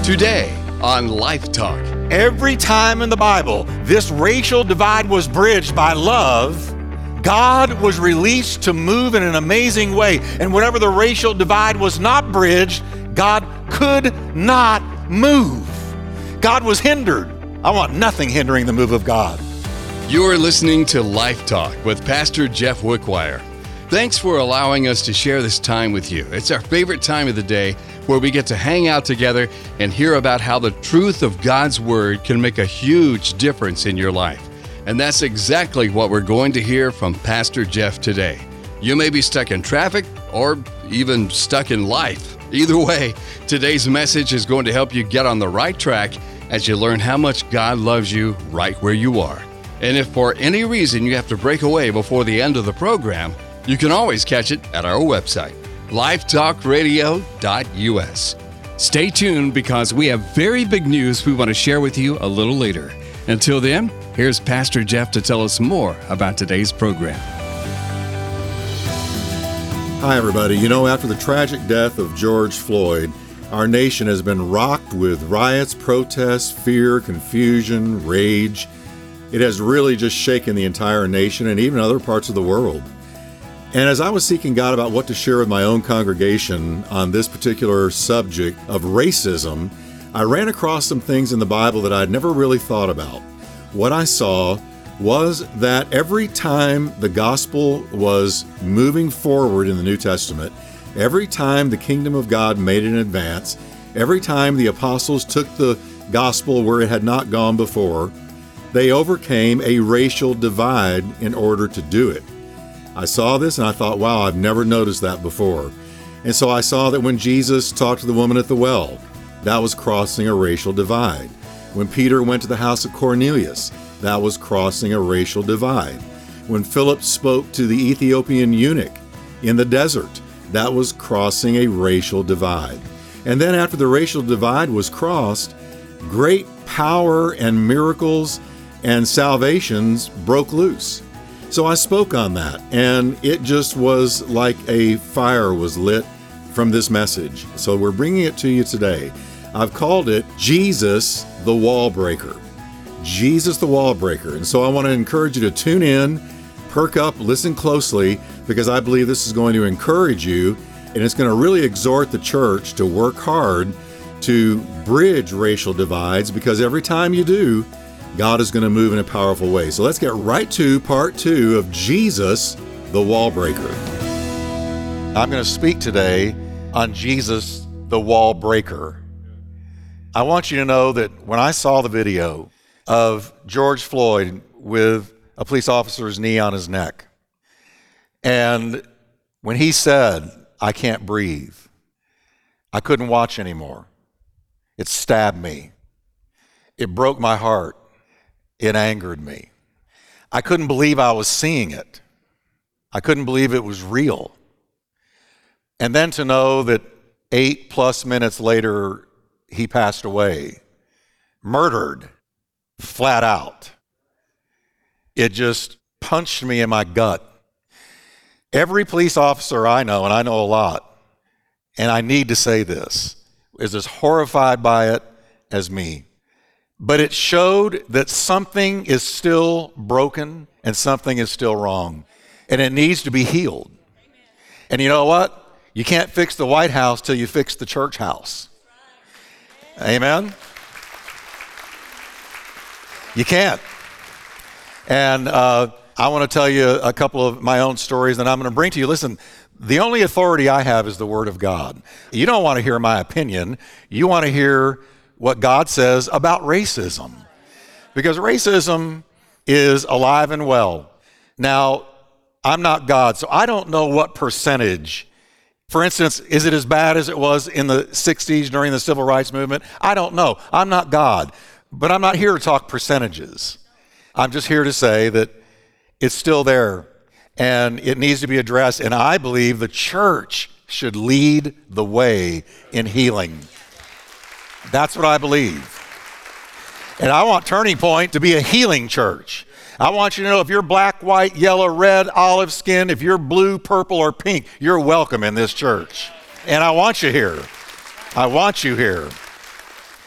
Today on Life Talk. Every time in the Bible this racial divide was bridged by love, God was released to move in an amazing way. And whenever the racial divide was not bridged, God could not move. God was hindered. I want nothing hindering the move of God. You're listening to Life Talk with Pastor Jeff Wickwire. Thanks for allowing us to share this time with you. It's our favorite time of the day where we get to hang out together and hear about how the truth of God's Word can make a huge difference in your life. And that's exactly what we're going to hear from Pastor Jeff today. You may be stuck in traffic or even stuck in life. Either way, today's message is going to help you get on the right track as you learn how much God loves you right where you are. And if for any reason you have to break away before the end of the program, you can always catch it at our website, lifetalkradio.us. Stay tuned because we have very big news we want to share with you a little later. Until then, here's Pastor Jeff to tell us more about today's program. Hi, everybody. You know, after the tragic death of George Floyd, our nation has been rocked with riots, protests, fear, confusion, rage. It has really just shaken the entire nation and even other parts of the world. And as I was seeking God about what to share with my own congregation on this particular subject of racism, I ran across some things in the Bible that I'd never really thought about. What I saw was that every time the gospel was moving forward in the New Testament, every time the kingdom of God made an advance, every time the apostles took the gospel where it had not gone before, they overcame a racial divide in order to do it. I saw this and I thought, wow, I've never noticed that before. And so I saw that when Jesus talked to the woman at the well, that was crossing a racial divide. When Peter went to the house of Cornelius, that was crossing a racial divide. When Philip spoke to the Ethiopian eunuch in the desert, that was crossing a racial divide. And then after the racial divide was crossed, great power and miracles and salvations broke loose. So I spoke on that, and it just was like a fire was lit from this message. So we're bringing it to you today. I've called it Jesus the Wall Breaker. Jesus the Wall Breaker. And so I want to encourage you to tune in, perk up, listen closely, because I believe this is going to encourage you, and it's going to really exhort the church to work hard to bridge racial divides, because every time you do, God is going to move in a powerful way. So let's get right to part 2 of Jesus, the Wall Breaker. I'm going to speak today on Jesus, the Wall Breaker. I want you to know that when I saw the video of George Floyd with a police officer's knee on his neck, and when he said, "I can't breathe," I couldn't watch anymore. It stabbed me. It broke my heart. It angered me. I couldn't believe I was seeing it. I couldn't believe it was real. And then to know that 8+ minutes later, he passed away, murdered, flat out. It just punched me in my gut. Every police officer I know, and I know a lot, and I need to say this, is as horrified by it as me. But it showed that something is still broken and something is still wrong. And it needs to be healed. And you know what? You can't fix the White House till you fix the church house. Amen? You can't. And I want to tell you a couple of my own stories that I'm going to bring to you. Listen, the only authority I have is the Word of God. You don't want to hear my opinion. You want to hear what God says about racism, because racism is alive and well. Now, I'm not God, so I don't know what percentage. For instance, is it as bad as it was in the 60s during the Civil Rights Movement? I don't know. I'm not God, but I'm not here to talk percentages. I'm just here to say that it's still there and it needs to be addressed, and I believe the church should lead the way in healing. That's what I believe. And I want Turning Point to be a healing church. I want you to know if you're black, white, yellow, red, olive skin, if you're blue, purple, or pink, you're welcome in this church. And I want you here. I want you here.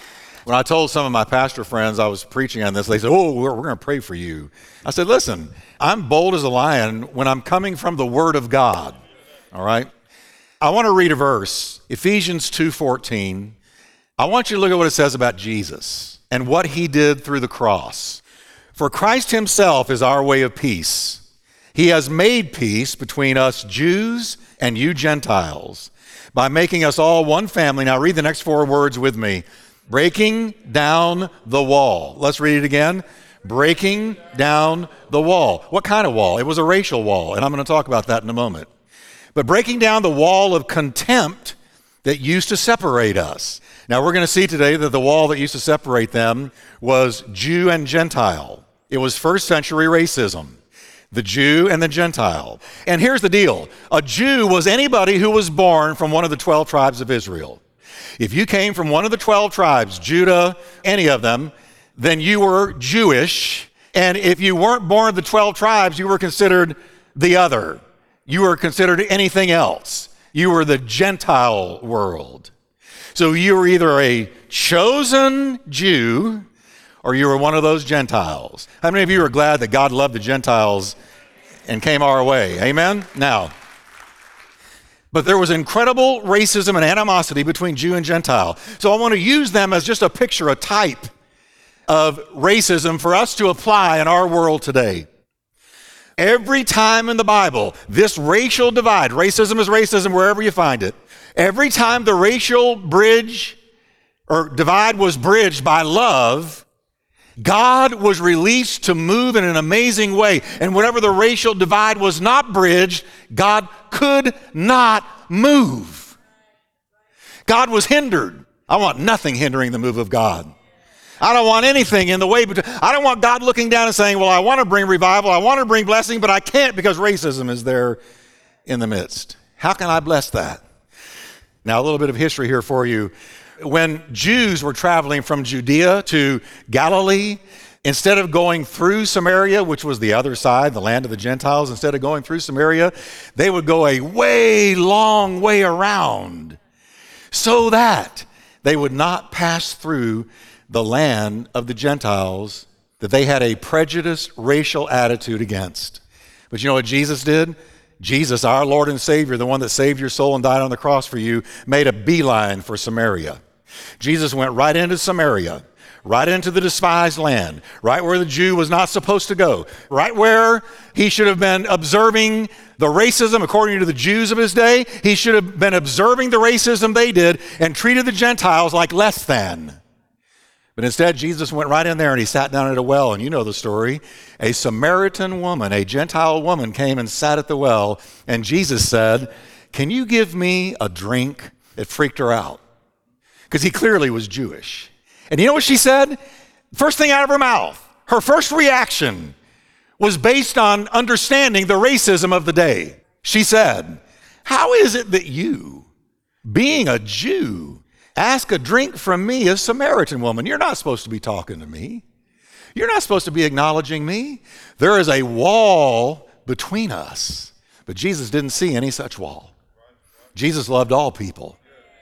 When I told some of my pastor friends I was preaching on this, they said, oh, we're going to pray for you. I said, listen, I'm bold as a lion when I'm coming from the Word of God, all right? I want to read a verse, Ephesians 2:14. I want you to look at what it says about Jesus and what he did through the cross. For Christ himself is our way of peace. He has made peace between us Jews and you Gentiles by making us all one family. Now read the next 4 words with me. Breaking down the wall. Let's read it again. Breaking down the wall. What kind of wall? It was a racial wall, and I'm going to talk about that in a moment. But breaking down the wall of contempt that used to separate us. Now we're going to see today that the wall that used to separate them was Jew and Gentile. It was first century racism. The Jew and the Gentile. And here's the deal. A Jew was anybody who was born from one of the 12 tribes of Israel. If you came from one of the 12 tribes, Judah, any of them, then you were Jewish. And if you weren't born of the 12 tribes, you were considered the other. You were considered anything else. You were the Gentile world. So you were either a chosen Jew or you were one of those Gentiles. How many of you are glad that God loved the Gentiles and came our way? Amen? Now, but there was incredible racism and animosity between Jew and Gentile. So I want to use them as just a picture, a type of racism for us to apply in our world today. Every time in the Bible, this racial divide, racism is racism wherever you find it. Every time the racial bridge or divide was bridged by love, God was released to move in an amazing way. And whenever the racial divide was not bridged, God could not move. God was hindered. I want nothing hindering the move of God. I don't want anything in the way. I don't want God looking down and saying, well, I want to bring revival, I want to bring blessing, but I can't because racism is there in the midst. How can I bless that? Now, a little bit of history here for you. When Jews were traveling from Judea to Galilee, instead of going through Samaria, which was the other side, the land of the Gentiles, instead of going through Samaria, they would go a long way around so that they would not pass through the land of the Gentiles that they had a prejudiced racial attitude against. But you know what Jesus did? Jesus, our Lord and Savior, the one that saved your soul and died on the cross for you, made a beeline for Samaria. Jesus went right into Samaria, right into the despised land, right where the Jew was not supposed to go, right where he should have been observing the racism according to the Jews of his day. He should have been observing the racism they did and treated the Gentiles like less than. But instead, Jesus went right in there and he sat down at a well. And you know the story. A Samaritan woman, a Gentile woman, came and sat at the well. And Jesus said, can you give me a drink? It freaked her out because he clearly was Jewish. And you know what she said? First thing out of her mouth, her first reaction was based on understanding the racism of the day. She said, how is it that you, being a Jew, ask a drink from me, a Samaritan woman? You're not supposed to be talking to me. You're not supposed to be acknowledging me. There is a wall between us. But Jesus didn't see any such wall. Jesus loved all people.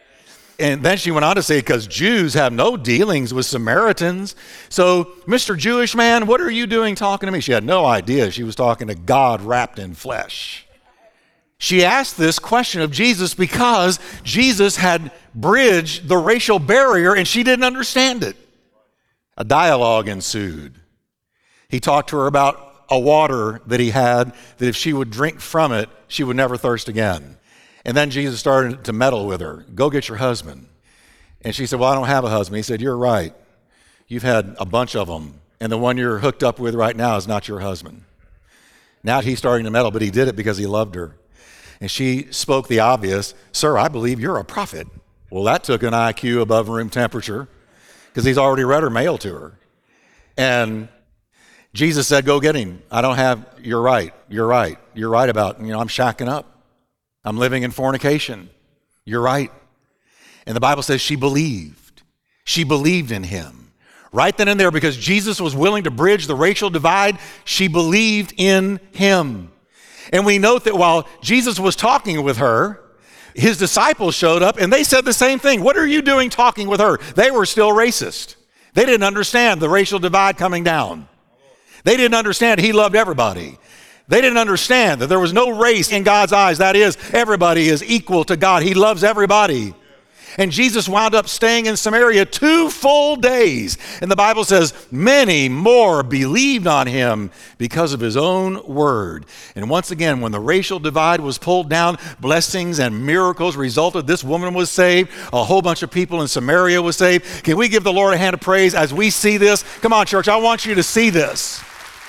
And then she went on to say, because Jews have no dealings with Samaritans. So, Mr. Jewish man, what are you doing talking to me? She had no idea she was talking to God wrapped in flesh. She asked this question of Jesus because Jesus had bridged the racial barrier and she didn't understand it. A dialogue ensued. He talked to her about a water that he had, that if she would drink from it, she would never thirst again. And then Jesus started to meddle with her. Go get your husband. And she said, well, I don't have a husband. He said, you're right. You've had a bunch of them. And the one you're hooked up with right now is not your husband. Now he's starting to meddle, but he did it because he loved her. And she spoke the obvious, sir, I believe you're a prophet. Well, that took an IQ above room temperature because he's already read her mail to her. And Jesus said, go get him. You're right about, I'm shacking up. I'm living in fornication. You're right. And the Bible says she believed. She believed in him. Right then and there, because Jesus was willing to bridge the racial divide, she believed in him. And we note that while Jesus was talking with her, His disciples showed up and they said the same thing. What are you doing talking with her? They were still racist. They didn't understand the racial divide coming down. They didn't understand he loved everybody. They didn't understand that there was no race in God's eyes. That is, everybody is equal to God. He loves everybody. And Jesus wound up staying in Samaria 2 full days. And the Bible says many more believed on him because of his own word. And once again, when the racial divide was pulled down, blessings and miracles resulted. This woman was saved. A whole bunch of people in Samaria was saved. Can we give the Lord a hand of praise as we see this? Come on, church, I want you to see this.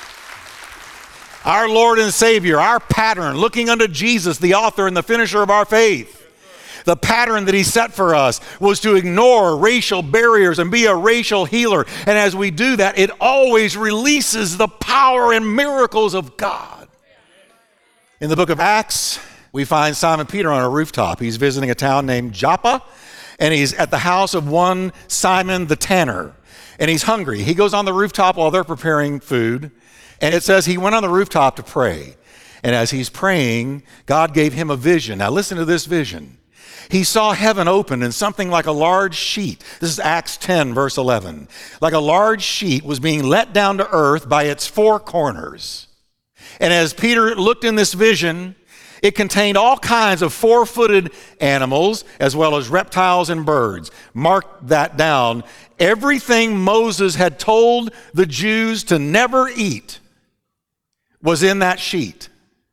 Our Lord and Savior, our pattern, looking unto Jesus, the author and the finisher of our faith. The pattern that he set for us was to ignore racial barriers and be a racial healer. And as we do that, it always releases the power and miracles of God. In the book of Acts, we find Simon Peter on a rooftop. He's visiting a town named Joppa, and he's at the house of one Simon the tanner, and he's hungry. He goes on the rooftop while they're preparing food, and it says he went on the rooftop to pray. And as he's praying, God gave him a vision. Now listen to this vision. He saw heaven open and something like a large sheet. This is Acts 10, verse 11. Like a large sheet was being let down to earth by its 4 corners. And as Peter looked in this vision, it contained all kinds of 4-footed animals as well as reptiles and birds. Mark that down. Everything Moses had told the Jews to never eat was in that sheet.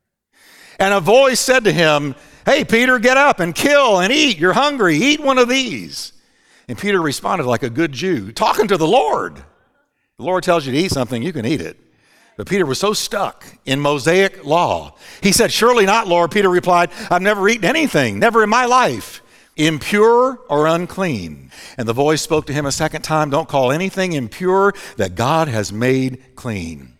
And a voice said to him, "Hey, Peter, get up and kill and eat. You're hungry. Eat one of these." And Peter responded like a good Jew, talking to the Lord. The Lord tells you to eat something, you can eat it. But Peter was so stuck in Mosaic law. He said, "Surely not, Lord." Peter replied, "I've never eaten anything, never in my life, impure or unclean." And the voice spoke to him a second time, "Don't call anything impure that God has made clean."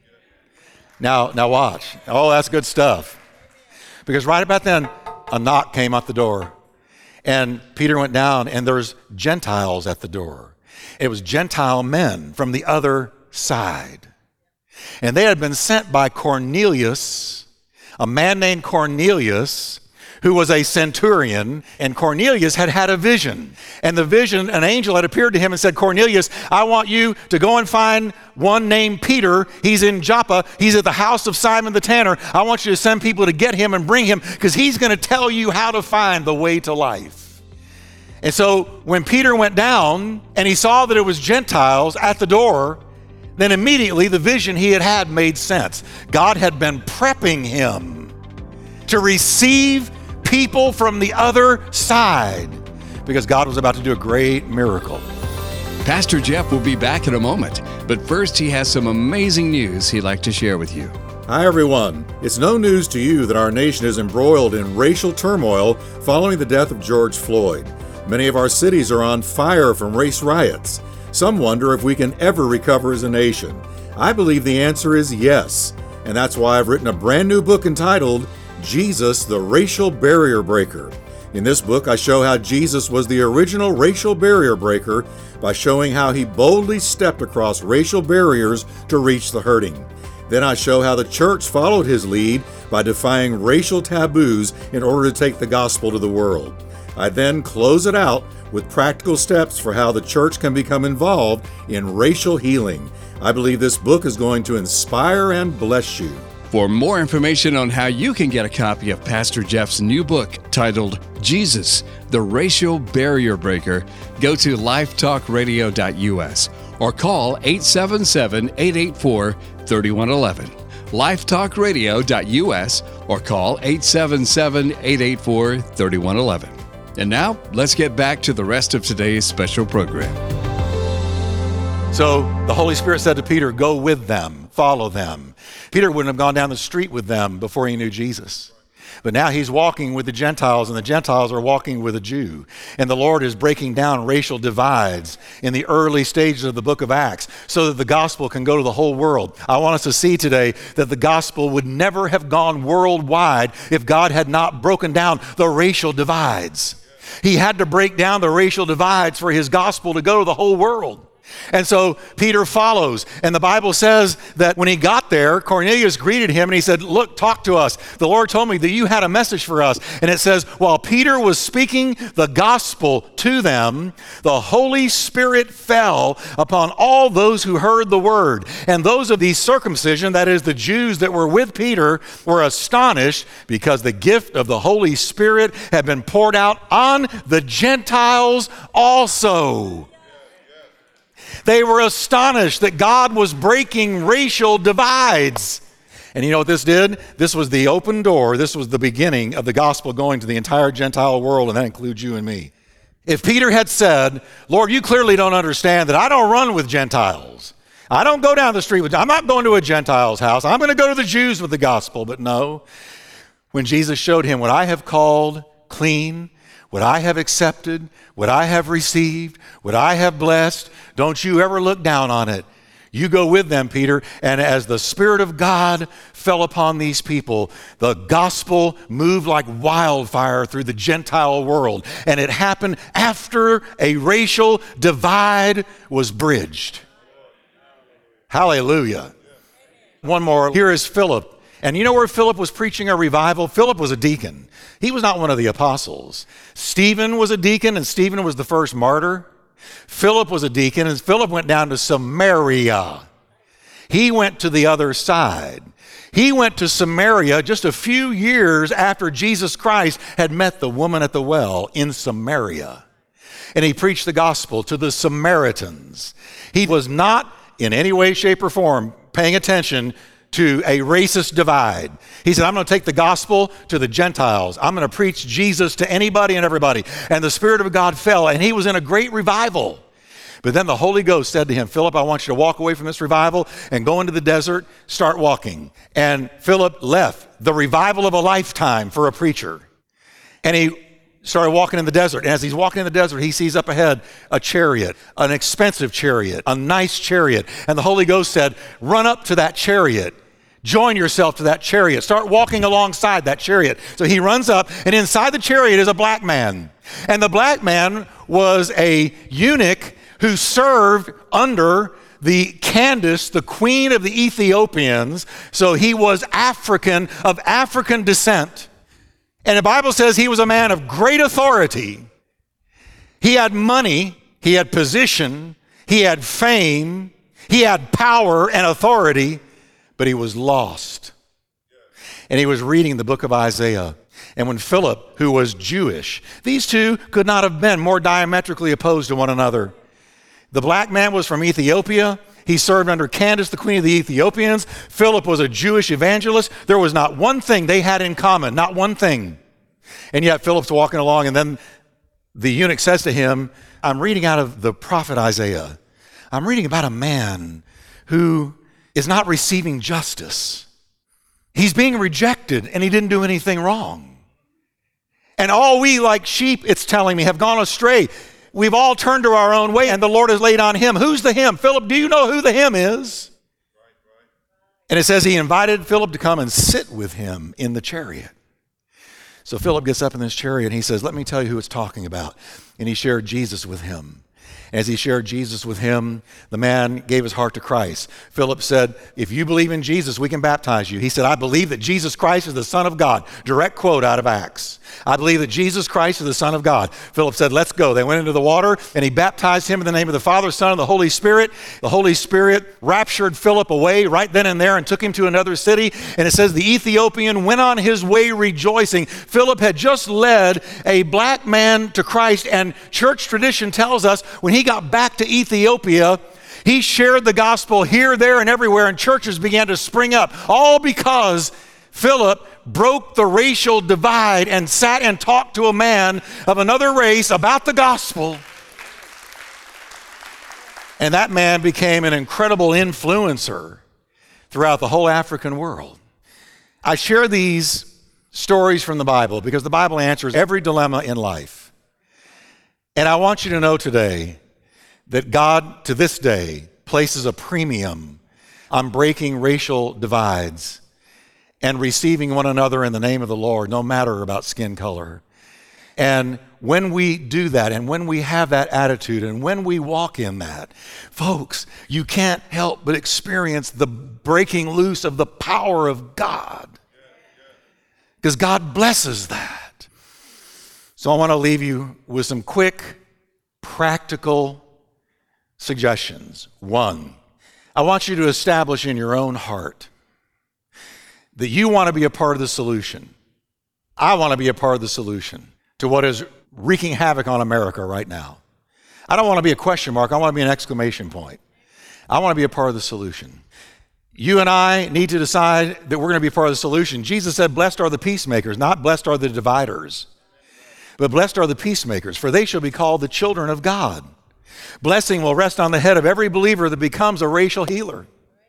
Now watch. Oh, that's good stuff. Because right about then, a knock came at the door, and Peter went down, and there's Gentiles at the door. It was Gentile men from the other side. And they had been sent by Cornelius, a man named Cornelius, who was a centurion, and Cornelius had had a vision. And the vision, an angel had appeared to him and said, "Cornelius, I want you to go and find one named Peter. He's in Joppa. He's at the house of Simon the tanner. I want you to send people to get him and bring him because he's going to tell you how to find the way to life." And so when Peter went down and he saw that it was Gentiles at the door, then immediately the vision he had had made sense. God had been prepping him to receive people from the other side because God was about to do a great miracle. Pastor Jeff will be back in a moment, but first he has some amazing news he'd like to share with you. Hi, everyone. It's no news to you that our nation is embroiled in racial turmoil following the death of George Floyd. Many of our cities are on fire from race riots. Some wonder if we can ever recover as a nation. I believe the answer is yes, and that's why I've written a brand new book entitled Jesus, the Racial Barrier Breaker. In this book, I show how Jesus was the original racial barrier breaker by showing how he boldly stepped across racial barriers to reach the hurting. Then I show how the church followed his lead by defying racial taboos in order to take the gospel to the world. I then close it out with practical steps for how the church can become involved in racial healing. I believe this book is going to inspire and bless you. For more information on how you can get a copy of Pastor Jeff's new book titled Jesus, the Racial Barrier Breaker, go to lifetalkradio.us or call 877-884-3111. lifetalkradio.us or call 877-884-3111. And now, let's get back to the rest of today's special program. So the Holy Spirit said to Peter, "Go with them, follow them." Peter wouldn't have gone down the street with them before he knew Jesus. But now he's walking with the Gentiles, and the Gentiles are walking with a Jew. And the Lord is breaking down racial divides in the early stages of the book of Acts so that the gospel can go to the whole world. I want us to see today that the gospel would never have gone worldwide if God had not broken down the racial divides. He had to break down the racial divides for his gospel to go to the whole world. And so Peter follows, and the Bible says that when he got there, Cornelius greeted him and he said, look, talk to us. The Lord told me that you had a message for us. And it says, while Peter was speaking the gospel to them, the Holy Spirit fell upon all those who heard the word. And those of the circumcision, that is the Jews that were with Peter, were astonished because the gift of the Holy Spirit had been poured out on the Gentiles also. They were astonished that God was breaking racial divides. And you know what this did? This was the open door. This was the beginning of the gospel going to the entire Gentile world, and that includes you and me. If Peter had said, Lord, you clearly don't understand that I don't run with Gentiles. I don't go down the street I'm not going to a Gentile's house. I'm going to go to the Jews with the gospel. But no, when Jesus showed him what I have called clean, what I have accepted, what I have received, what I have blessed, don't you ever look down on it. You go with them, Peter. And as the Spirit of God fell upon these people, the gospel moved like wildfire through the Gentile world. And it happened after a racial divide was bridged. Hallelujah. One more. Here is Philip. And you know where Philip was preaching a revival? Philip was a deacon. He was not one of the apostles. Stephen was a deacon, and Stephen was the first martyr. Philip was a deacon, and Philip went down to Samaria. He went to the other side. He went to Samaria just a few years after Jesus Christ had met the woman at the well in Samaria. And he preached the gospel to the Samaritans. He was not in any way, shape, or form paying attention to a racist divide. He said, I'm going to take the gospel to the Gentiles. I'm going to preach Jesus to anybody and everybody. And the Spirit of God fell, and he was in a great revival. But then the Holy Ghost said to him, Philip, I want you to walk away from this revival and go into the desert, start walking. And Philip left the revival of a lifetime for a preacher. And he started walking in the desert. And as he's walking in the desert, he sees up ahead a chariot, an expensive chariot, a nice chariot. And the Holy Ghost said, run up to that chariot. Join yourself to that chariot. Start walking alongside that chariot. So he runs up, and inside the chariot is a black man. And the black man was a eunuch who served under the Candace, the queen of the Ethiopians. So he was African, of African descent. And the Bible says he was a man of great authority. He had money, he had position, he had fame, he had power and authority, but he was lost. And he was reading the book of Isaiah. And when Philip, who was Jewish, these two could not have been more diametrically opposed to one another. The black man was from Ethiopia. He served under Candace, the queen of the Ethiopians. Philip was a Jewish evangelist. There was not one thing they had in common, not one thing. And yet Philip's walking along, and then the eunuch says to him, I'm reading out of the prophet Isaiah. I'm reading about a man who is not receiving justice. He's being rejected, and he didn't do anything wrong. And all we, like sheep, it's telling me, have gone astray. We've all turned to our own way, and the Lord has laid on him. Who's the him? Philip, do you know who the him is? And it says he invited Philip to come and sit with him in the chariot. So Philip gets up in this chariot, and he says, let me tell you who it's talking about. And he shared Jesus with him. As he shared Jesus with him, the man gave his heart to Christ. Philip said, if you believe in Jesus, we can baptize you. He said, I believe that Jesus Christ is the Son of God. Direct quote out of Acts. I believe that Jesus Christ is the Son of God. Philip said, let's go. They went into the water, and he baptized him in the name of the Father, Son, and the Holy Spirit. The Holy Spirit raptured Philip away right then and there and took him to another city. And it says the Ethiopian went on his way rejoicing. Philip had just led a black man to Christ, and church tradition tells us when he got back to Ethiopia, he shared the gospel here, there, and everywhere, and churches began to spring up, all because Philip broke the racial divide and sat and talked to a man of another race about the gospel. And that man became an incredible influencer throughout the whole African world. I share these stories from the Bible because the Bible answers every dilemma in life. And I want you to know today that God, to this day, places a premium on breaking racial divides and receiving one another in the name of the Lord, no matter about skin color. And when we do that, and when we have that attitude, and when we walk in that, folks, you can't help but experience the breaking loose of the power of God. Because God blesses that. So I want to leave you with some quick, practical suggestions. One, I want you to establish in your own heart that you want to be a part of the solution. I want to be a part of the solution to what is wreaking havoc on America right now. I don't want to be a question mark. I want to be an exclamation point. I want to be a part of the solution. You and I need to decide that we're going to be a part of the solution. Jesus said, blessed are the peacemakers, not blessed are the dividers, but blessed are the peacemakers, for they shall be called the children of God. Blessing will rest on the head of every believer that becomes a racial healer.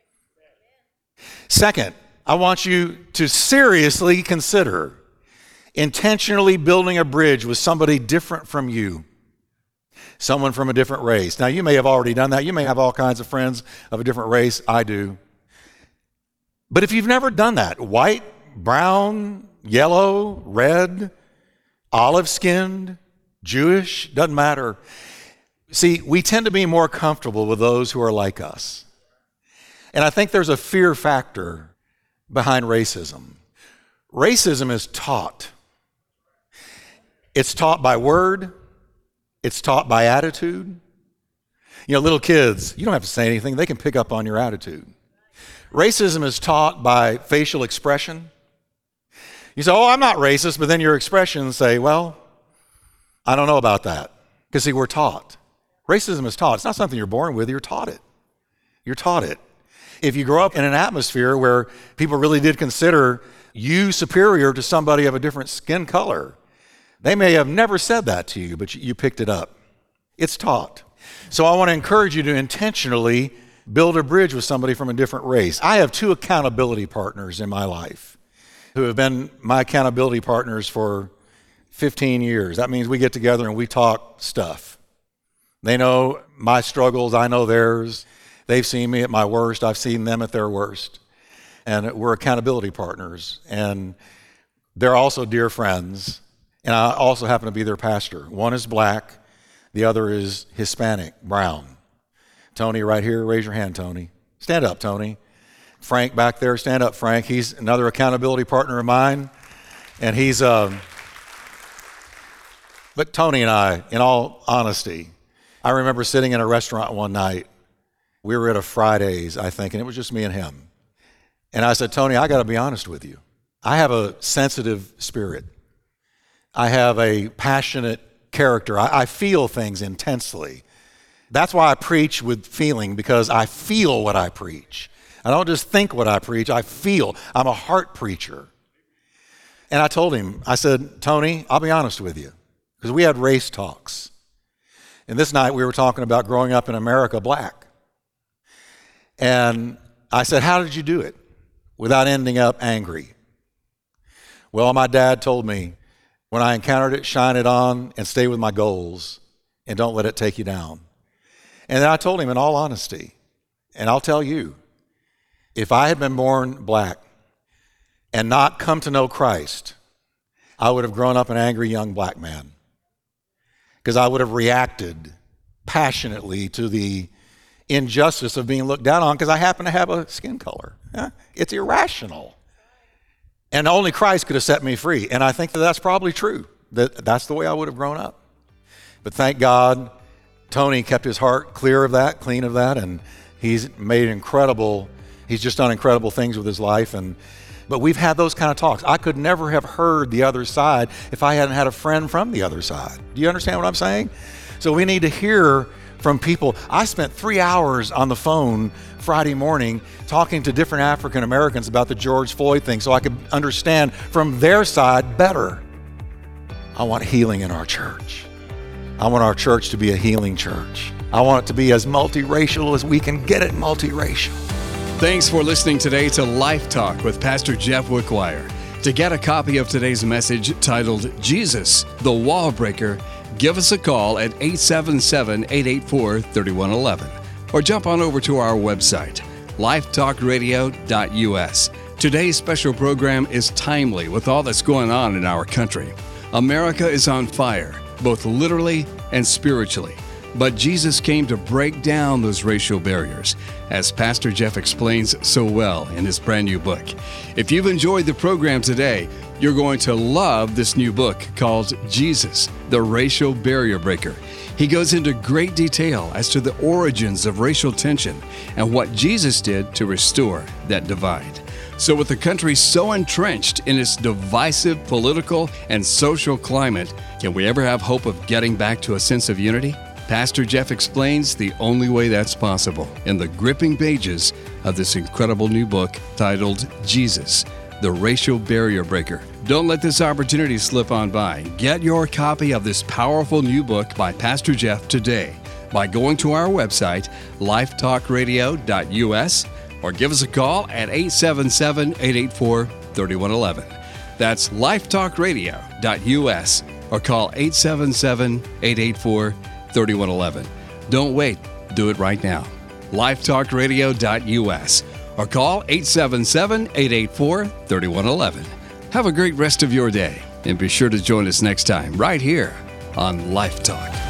Second, I want you to seriously consider intentionally building a bridge with somebody different from you, someone from a different race. Now, you may have already done that. You may have all kinds of friends of a different race. I do. But if you've never done that, white, brown, yellow, red, olive-skinned, Jewish, doesn't matter. See, we tend to be more comfortable with those who are like us. And I think there's a fear factor behind racism. Racism is taught. It's taught by word. It's taught by attitude. You know, little kids, you don't have to say anything. They can pick up on your attitude. Racism is taught by facial expression. You say, oh, I'm not racist, but then your expressions say, well, I don't know about that. Because see, we're taught. Racism is taught. It's not something you're born with. You're taught it. You're taught it. If you grow up in an atmosphere where people really did consider you superior to somebody of a different skin color, they may have never said that to you, but you picked it up. It's taught. So I want to encourage you to intentionally build a bridge with somebody from a different race. I have 2 accountability partners in my life who have been my accountability partners for 15 years. That means we get together and we talk stuff. They know my struggles, I know theirs. They've seen me at my worst, I've seen them at their worst. And we're accountability partners. And they're also dear friends. And I also happen to be their pastor. One is black, the other is Hispanic, brown. Tony right here, raise your hand, Tony. Stand up, Tony. Frank back there, stand up, Frank. He's another accountability partner of mine. And he's, but Tony and I, in all honesty, I remember sitting in a restaurant one night. We were at a Fridays, I think, and it was just me and him. And I said, Tony, I got to be honest with you. I have a sensitive spirit. I have a passionate character. I feel things intensely. That's why I preach with feeling, because I feel what I preach. I don't just think what I preach, I feel. I'm a heart preacher. And I told him, I said, Tony, I'll be honest with you, because we had race talks. And this night we were talking about growing up in America black. And I said, how did you do it without ending up angry? Well, my dad told me, when I encountered it, shine it on and stay with my goals and don't let it take you down. And then I told him in all honesty, and I'll tell you, if I had been born black and not come to know Christ, I would have grown up an angry young black man, because I would have reacted passionately to the injustice of being looked down on because I happen to have a skin color. It's irrational. And only Christ could have set me free. And I think that that's probably true. That's the way I would have grown up. But thank God, Tony kept his heart clean of that, and he's just done incredible things with his life. But we've had those kind of talks. I could never have heard the other side if I hadn't had a friend from the other side. Do you understand what I'm saying? So we need to hear from people. I spent 3 hours on the phone Friday morning talking to different African Americans about the George Floyd thing so I could understand from their side better. I want healing in our church. I want our church to be a healing church. I want it to be as multiracial as we can get it multiracial. Thanks for listening today to Life Talk with Pastor Jeff Wickwire. To get a copy of today's message titled Jesus, the Wall Breaker, give us a call at 877-884-3111 or jump on over to our website, lifetalkradio.us. Today's special program is timely with all that's going on in our country. America is on fire. both literally and spiritually. But Jesus came to break down those racial barriers, as Pastor Jeff explains so well in his brand new book. If you've enjoyed the program today, you're going to love this new book called Jesus, the Racial Barrier Breaker. He goes into great detail as to the origins of racial tension and what Jesus did to restore that divide. So with the country so entrenched in its divisive political and social climate, can we ever have hope of getting back to a sense of unity? Pastor Jeff explains the only way that's possible in the gripping pages of this incredible new book titled Jesus, the Racial Barrier Breaker. Don't let this opportunity slip on by. Get your copy of this powerful new book by Pastor Jeff today by going to our website, lifetalkradio.us, or give us a call at 877-884-3111. That's lifetalkradio.us, or call 877-884-3111. Don't wait. Do it right now. lifetalkradio.us, or call 877-884-3111. Have a great rest of your day, and be sure to join us next time right here on Life Talk.